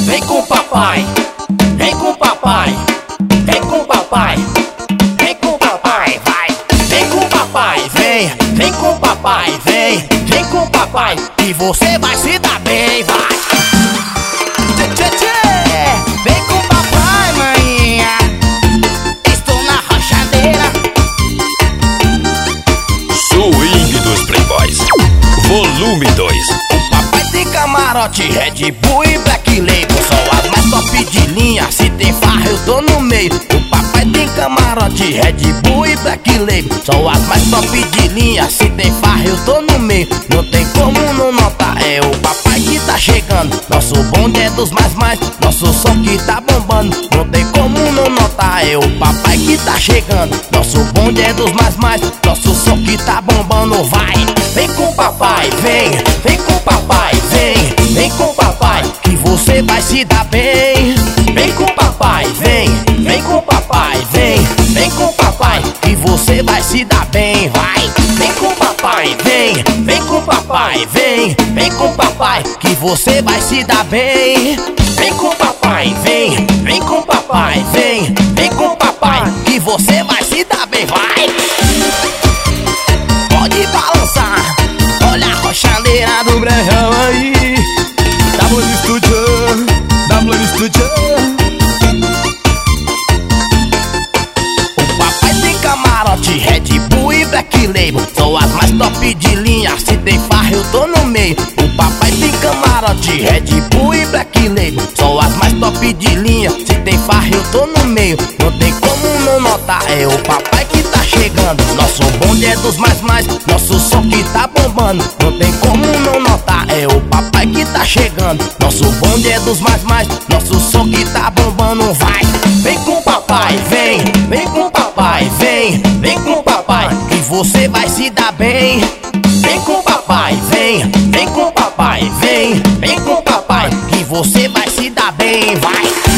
vem com papai, vem com papai, vem com papai, vem com papai, vai. Vem com papai, vem com papai, vem com papai, e você vai se dar bem, vai. Tchê, tchê, tchê. Vem com papai, maninha, estou na rochadeira. Swing dos Playboys, volume 2. O papai tem camarote, Red Bull e Black Label, só as mais top de linha, se tem farra eu tô no meio. O papai tem camarote, Red Bull e Black Label, só as mais top de linha, se tem farra eu tô no meio. Não tem como não notar, é o papai que tá chegando. Nosso bonde é dos mais, nosso som que tá bombando. Não tem como não notar, é o papai que tá chegando. Nosso bonde é dos mais, nosso som que tá bombando, vai. Vem com papai, vem com papai, vem com papai, que você vai se dar bem. Vem com papai, vem com papai, vem com papai, que você vai se dar bem, vai. Vem com papai, vem com papai, vem com papai, que você vai se dar bem. Vem com papai, vem com papai, vem com papai, que você vai se dar bem, vai. Pode balançar, olha a rochadeira do brejão aí. W Studio. O papai tem camarote, Red Bull e Black Label, são as mais top de linha, se tem farra eu tô no meio. O papai tem camarote, Red Bull e Black Label, são as mais top de linha, se tem farra eu tô no meio. Não tem como não notar, é o papai que tá chegando. Nosso bonde é dos mais, nosso som que tá bombando. Não tem como não notar, é o papai que tá chegando. Nosso bonde é dos mais, nosso som que tá bombando, vai. Vem com papai, vem com papai, vem com papai, que você vai se dar bem. Vem com papai, vem com papai, vem com papai, que você vai se dar bem, vai.